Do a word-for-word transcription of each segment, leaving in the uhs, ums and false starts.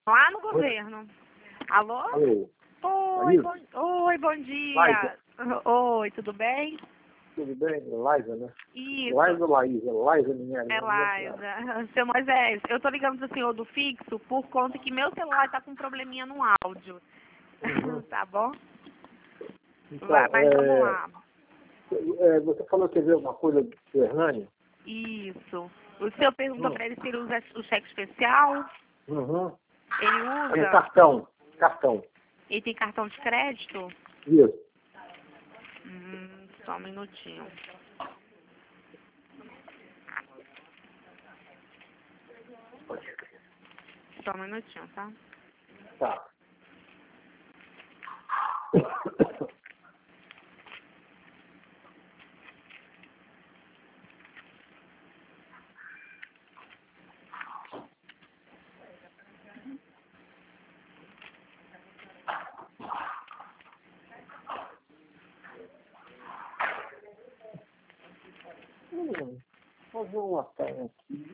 Lá no governo. Alô? Alô? Oi, bom, oi, bom dia. Laísa. Oi, tudo bem? Tudo bem? Laísa, né? Isso. Laísa ou Laísa? Laísa, minha É Laísa. Seu Moisés, eu tô ligando pro senhor do fixo por conta que meu celular tá com um probleminha no áudio. Uhum. Tá bom? Então, Vai, mas é, vamos lá. é, você falou que viu alguma coisa do Hernani? Isso. O senhor perguntou Hum. pra ele se ele usa o cheque especial. Uhum. Ele É, usa? cartão. Cartão. Ele tem cartão de crédito? Isso. Hum, só um minutinho. Só um minutinho, tá? Tá. Hum, vou fazer uma senha aqui.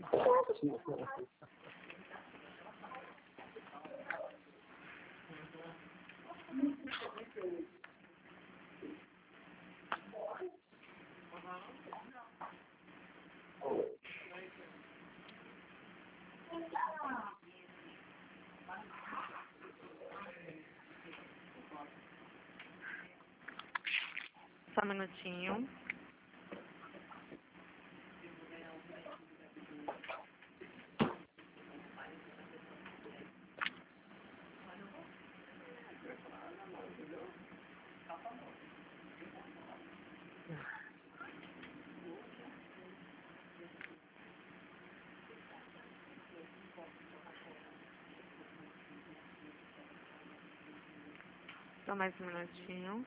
Só um minutinho. Só mais um minutinho.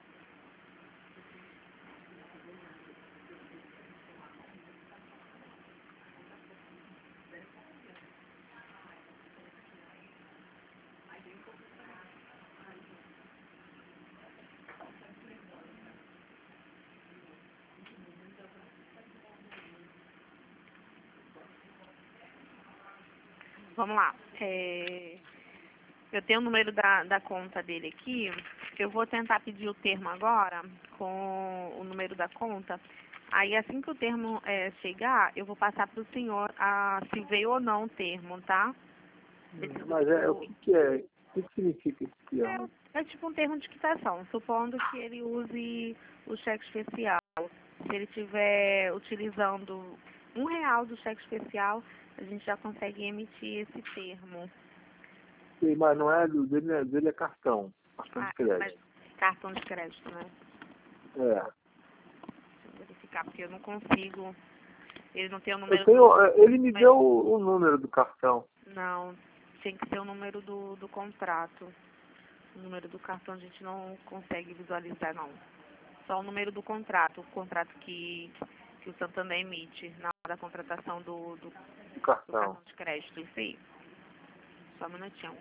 Vamos lá. É, eu tenho o número da, da conta dele aqui. Eu vou tentar pedir o termo agora com o número da conta. Aí, assim que o termo é, chegar, eu vou passar para o senhor a, se veio ou não o termo, tá? Esse- Mas é, o que, que é? O que, que significa esse termo? É, é tipo um termo de quitação, supondo que ele use o cheque especial. Se ele estiver utilizando um real do cheque especial, a gente já consegue emitir esse termo. Sim, mas não é do dele, é, dele é cartão. Cartão de Ah, mas crédito. cartão de crédito, né? É. Deixa eu verificar, porque eu não consigo. Ele não tem o Eu número tenho, do. é, ele me deu o, o número do cartão. Não, tem que ser o número do, do contrato. O número do cartão a gente não consegue visualizar, não. Só o número do contrato, o contrato que, que o Santander emite na hora da contratação do, do, Do do cartão. cartão de crédito, isso aí. Só um minutinho.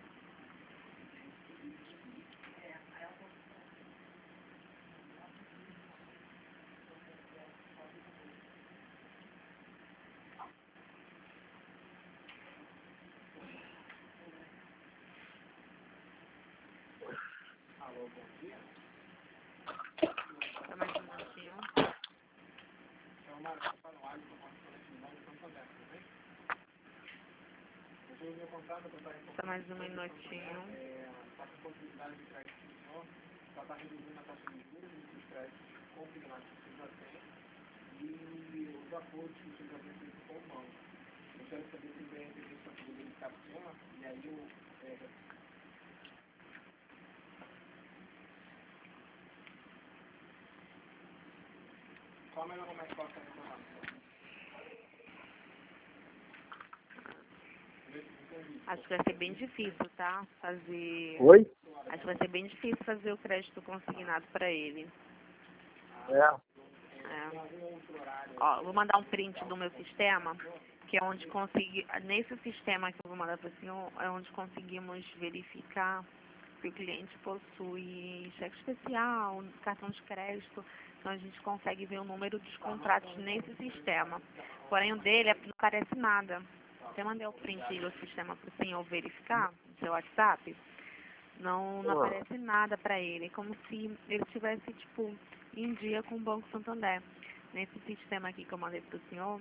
Só mais um minutinho. Só mais um minutinho. Acho que vai ser bem difícil, tá? Fazer. Oi? Acho que vai ser bem difícil fazer o crédito consignado para ele. É. É. Ó, eu vou mandar um print do meu sistema, que é onde consegui. Nesse sistema que eu vou mandar para o senhor, é onde conseguimos verificar se o cliente possui cheque especial, cartão de crédito. Então a gente consegue ver o número dos contratos nesse sistema. Porém o dele é- não aparece nada. até mandei o print do sistema para o senhor verificar no seu WhatsApp. Não, não Ah. aparece nada para ele. É como se ele estivesse, tipo, em dia com o Banco Santander. Nesse sistema aqui que eu mandei para o senhor,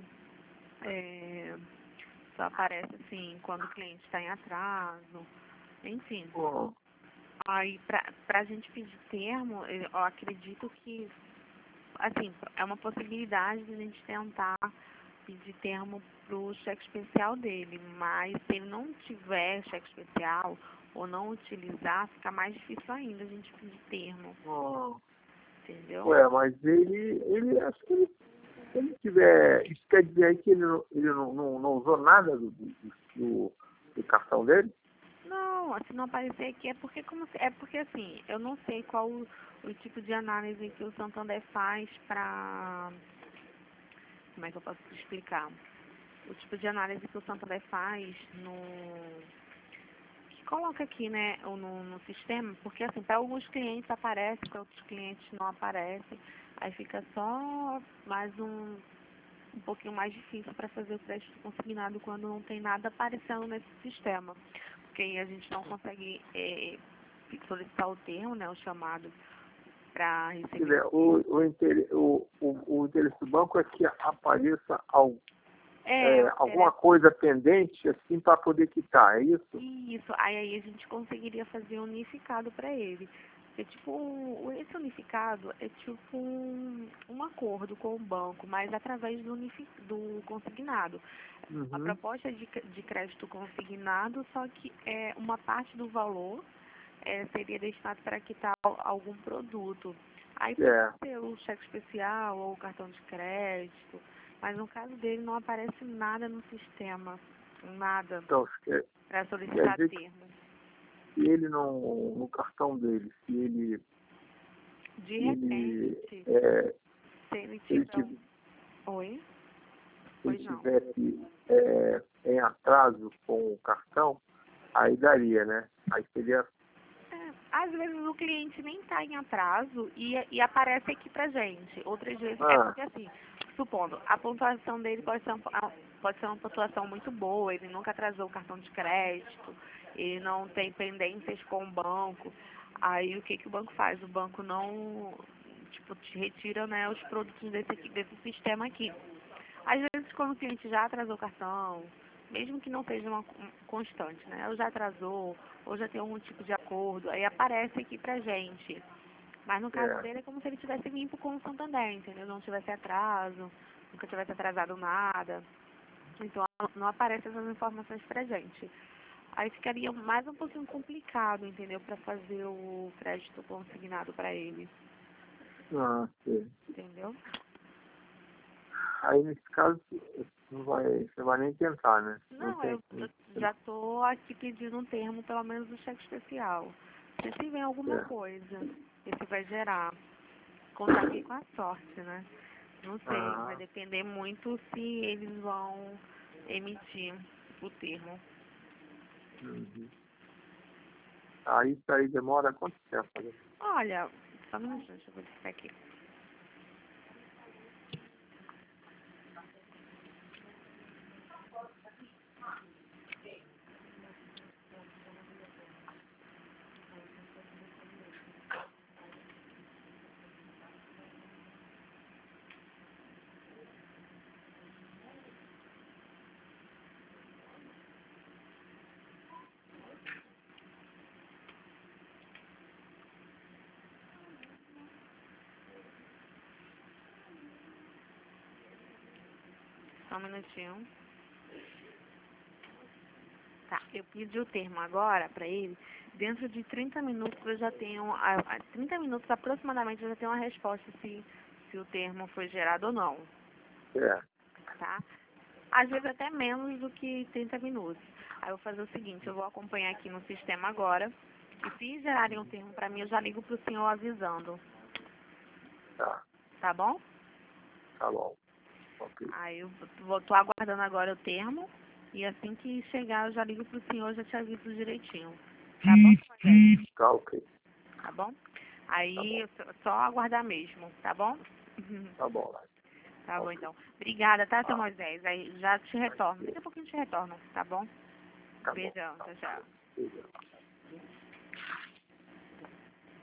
é, só aparece assim, quando o cliente está em atraso, enfim. Ah. Aí, para a gente pedir termo, eu acredito que, assim, é uma possibilidade de a gente tentar pedir termo para o cheque especial dele, mas se ele não tiver cheque especial ou não utilizar, fica mais difícil ainda a gente pedir termo, Ah. entendeu? Ué, mas ele, ele, acho que ele, se ele tiver, isso quer dizer aí que ele não, ele não, não, não usou nada do, do, do, do cartão dele? Não, se não aparecer aqui é porque, como se, é porque assim, eu não sei qual o, o tipo de análise que o Santander faz para, como é que eu posso te explicar? O tipo de análise que o Santander faz no, que coloca aqui, né, no, no sistema, porque assim, para alguns clientes aparece, para outros clientes não aparece, aí fica só mais um, um pouquinho mais difícil para fazer o crédito consignado quando não tem nada aparecendo nesse sistema, porque aí a gente não consegue é, solicitar o termo, né, o chamado para Quer receber. dizer, o, o, interesse, o, o, o interesse do banco é que apareça algo. É, É, alguma coisa pendente, assim, para poder quitar, é isso? isso, aí, aí a gente conseguiria fazer um unificado para ele. É tipo, um, esse unificado é tipo um, um acordo com o banco, mas através do, unifi, do consignado. Uhum. A proposta de, de crédito consignado, só que é, uma parte do valor é, seria destinado para quitar algum produto. Aí pode É. ser o cheque especial ou o cartão de crédito, mas no caso dele não aparece nada no sistema, nada, Então, quer, para quer solicitar dizer que termo. se ele não, no cartão dele, se ele, De se ele, repente, é, se ele se ele, tiver tiv- um... Oi? se ele Pois não. tivesse é, em atraso com o cartão, aí daria, né? Aí seria... É, às vezes o cliente nem está em atraso e, e aparece aqui pra gente. Outras vezes é Ah, porque assim, supondo, a pontuação dele pode ser, uma, pode ser uma pontuação muito boa, ele nunca atrasou o cartão de crédito, ele não tem pendências com o banco. Aí o que, que o banco faz? O banco não, tipo, te retira, né, os produtos desse, aqui, desse sistema aqui. Às vezes quando o cliente já atrasou o cartão, mesmo que não seja uma um, constante, né? Ou já atrasou, ou já tem algum tipo de acordo, aí aparece aqui pra gente. Mas no caso é. dele é como se ele tivesse limpo com o Santander, entendeu? Não tivesse atraso, nunca tivesse atrasado nada. Então não aparecem essas informações pra gente. Aí ficaria mais um pouquinho complicado, entendeu? Pra fazer o crédito consignado pra ele, Ah, sim. entendeu? Aí, nesse caso, não vai, você vai nem tentar, né? Não Não, tem... eu, eu já estou aqui pedindo um termo, pelo menos do cheque especial. Se se vem alguma É. coisa, esse vai gerar. Contaria com a sorte, né? Não sei, vai Ah, depender muito se eles vão emitir o termo. uhum. Aí, isso aí demora quanto tempo, né? Olha, só um minutinho, deixa eu verificar aqui. Só um minutinho. Tá, eu pedi o termo agora para ele. Dentro de trinta minutos eu já tenho, a, a trinta minutos aproximadamente eu já tenho uma resposta se, se o termo foi gerado ou não, É. tá? Às vezes até menos do que trinta minutos. Aí eu vou fazer o seguinte, eu vou acompanhar aqui no sistema agora, e se gerarem um termo para mim, eu já ligo para o senhor avisando, Tá, tá bom? tá bom. Ok. Aí eu vou, tô aguardando agora o termo, e assim que chegar eu já ligo para o senhor, já te aviso direitinho. Tá bom, Rogério? Tá ok. Tá bom? Tá Aí bom. eu só só aguardar mesmo, tá bom? Tá bom, Laís. Tá bom, então. Obrigada, tá, seu Moisés? Aí já te retorno. Daqui a pouquinho te retorno, tá bom? Tá bom. Beijão, tchau, tchau. Beijão.